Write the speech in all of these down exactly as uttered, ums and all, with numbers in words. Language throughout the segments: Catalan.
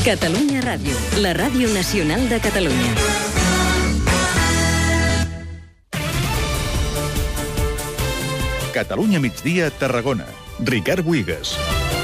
Catalunya Ràdio, la ràdio nacional de Catalunya. Catalunya migdia, Tarragona. Ricard Buigas.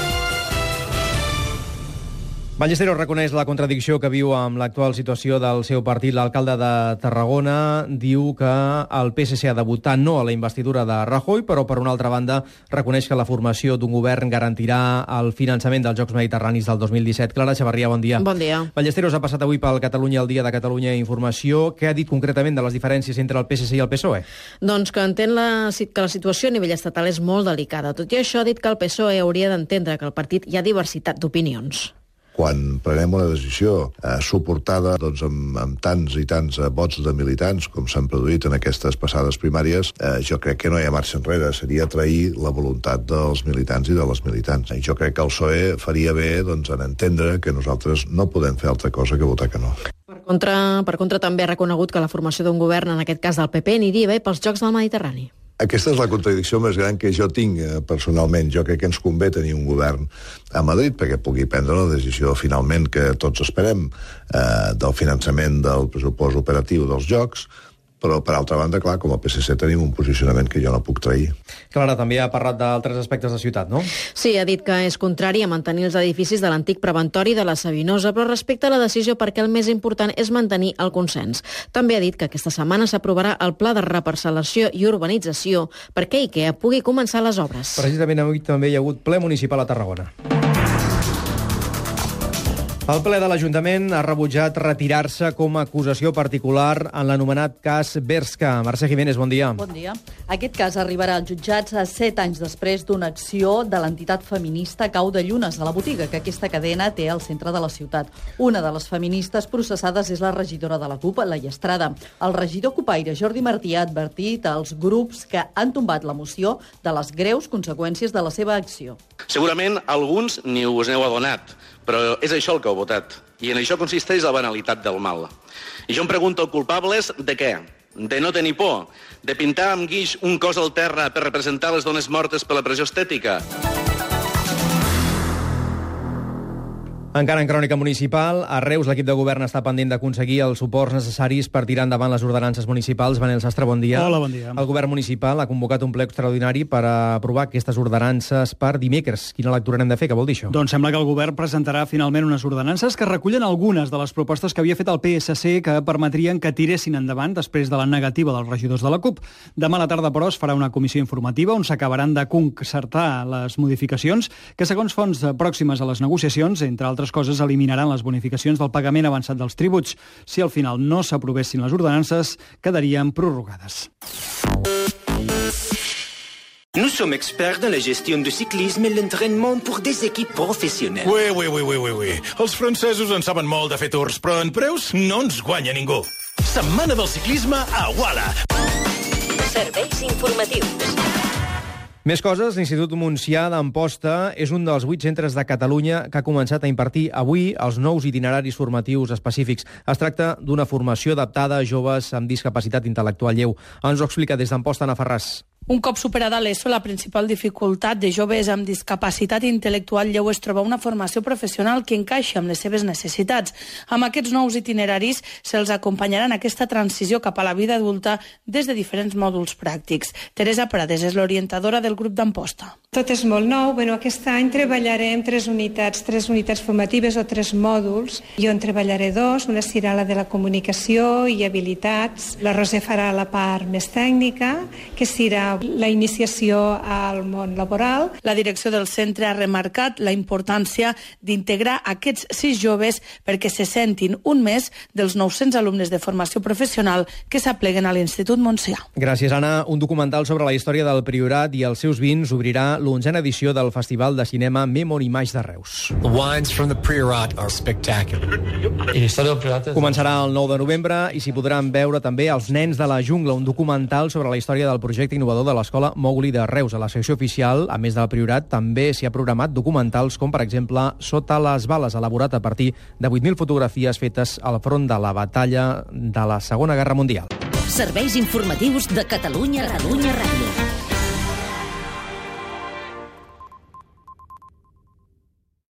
Ballesteros reconeix la contradicció que viu amb l'actual situació del seu partit. L'alcalde de Tarragona diu que el P S C ha de votar no a la investidura de Rajoy, però, per una altra banda, reconeix que la formació d'un govern garantirà el finançament dels Jocs Mediterranis del dos mil disset. Clara Xavarria, bon dia. Bon dia. Ballesteros ha passat avui pel Catalunya al dia de Catalunya Informació. Què ha dit concretament de les diferències entre el P S C i el P S O E? Doncs que entén la, que la situació a nivell estatal és molt delicada. Tot i això, ha dit que el P S O E hauria d'entendre que al partit hi ha diversitat d'opinions. Quan prenem una decisió eh, suportada doncs, amb, amb tants i tants eh, vots de militants, com s'han produït en aquestes passades primàries, eh, jo crec que no hi ha marxa enrere. Seria trair la voluntat dels militants i de les militants. I jo crec que el P S O E faria bé doncs, en entendre que nosaltres no podem fer altra cosa que votar que no. Per contra, per contra també ha reconegut que la formació d'un govern, en aquest cas del P P, aniria bé pels Jocs del Mediterrani. Aquesta és la contradicció més gran que jo tinc eh, personalment. Jo crec que ens convé tenir un govern a Madrid perquè pugui prendre la decisió finalment que tots esperem eh, del finançament del pressupost operatiu dels Jocs, però, per altra banda, clar, com a P S C tenim un posicionament que jo no puc trair. Clara, també ha parlat d'altres aspectes de ciutat, no? Sí, ha dit que és contrari a mantenir els edificis de l'antic preventori de la Sabinosa, però respecte a la decisió perquè el més important és mantenir el consens. També ha dit que aquesta setmana s'aprovarà el pla de reparcel·lació i urbanització perquè IKEA pugui començar les obres. Precisament avui també hi ha hagut ple municipal a Tarragona. El ple de l'Ajuntament ha rebutjat retirar-se com a acusació particular en l'anomenat cas Bershka. Mercè Jiménez, bon dia. Bon dia. Aquest cas arribarà als jutjats a set anys després d'una acció de l'entitat feminista Cau de Llunes, a la botiga que aquesta cadena té al centre de la ciutat. Una de les feministes processades és la regidora de la CUP, Laia Estrada. El regidor cupaire Jordi Martí ha advertit als grups que han tombat la moció de les greus conseqüències de la seva acció. Segurament alguns ni us n'heu adonat, però és això el que heu votat. I en això consisteix la banalitat del mal. I jo em pregunto, culpables de què? De no tenir por? De pintar amb guix un cos al terra per representar les dones mortes per la pressió estètica? Encara en crònica municipal, a Reus l'equip de govern està pendent d'aconseguir els suports necessaris per tirar endavant les ordenances municipals. Manel Sastre, bon dia. Hola, bon dia. El govern municipal ha convocat un ple extraordinari per aprovar aquestes ordenances per dimecres. Quina lectura n'hem de fer? Què vol dir això? Doncs sembla que el govern presentarà finalment unes ordenances que recullen algunes de les propostes que havia fet el P S C que permetrien que tiressin endavant després de la negativa dels regidors de la CUP. Demà a la tarda, però, es farà una comissió informativa on s'acabaran de concertar les modificacions que, segons fonts pròximes a les negociacions, entre altres coses, eliminaran les bonificacions del pagament avançat dels tributs. Si al final no s'aprovessin les ordenances, quedarien prorrogades. Nous sommes experts dans la gestion du cyclisme et l'entraînement pour des équipes professionnelles. Oui, oui, oui, oui, oui, oui. Els francesos en saben molt de fer tours, però en preus no ens guanya ningú. Setmana del ciclisme a Wala. Serveis informatius. Més coses, l'Institut Montsià d'Amposta és un dels vuit centres de Catalunya que ha començat a impartir avui els nous itineraris formatius específics. Es tracta d'una formació adaptada a joves amb discapacitat intel·lectual lleu. Ens ho explica des d'Amposta, Ana Ferràs. Un cop superada l'ESO, la principal dificultat de joves amb discapacitat intel·lectual lleu és trobar una formació professional que encaixi amb les seves necessitats. Amb aquests nous itineraris se'ls acompanyarà en aquesta transició cap a la vida adulta des de diferents mòduls pràctics. Teresa Prades és l'orientadora del grup d'Amposta. Tot és molt nou. Bueno, aquest any treballarem tres unitats, tres unitats formatives o tres mòduls. Jo en treballaré dos, una serà la de la comunicació i habilitats. La Roser farà la part més tècnica, que serà la iniciació al món laboral. La direcció del centre ha remarcat la importància d'integrar aquests sis joves perquè se sentin un més dels nou-cents alumnes de formació professional que s'apleguen a l'Institut Montsià. Gràcies, Anna. Un documental sobre la història del Priorat i els seus vins obrirà l'onzena edició del Festival de Cinema Memory Image de Reus. The wines from the Priorat are spectacular. Començarà el nou de novembre i s'hi podran veure també Els nens de la jungla, un documental sobre la història del projecte innovador de l'Escola Mowgli de Reus. A la secció oficial, a més del Priorat, també s'hi ha programat documentals com, per exemple, Sota les bales, elaborat a partir de vuit mil fotografies fetes al front de la batalla de la Segona Guerra Mundial. Serveis informatius de Catalunya Ràdio.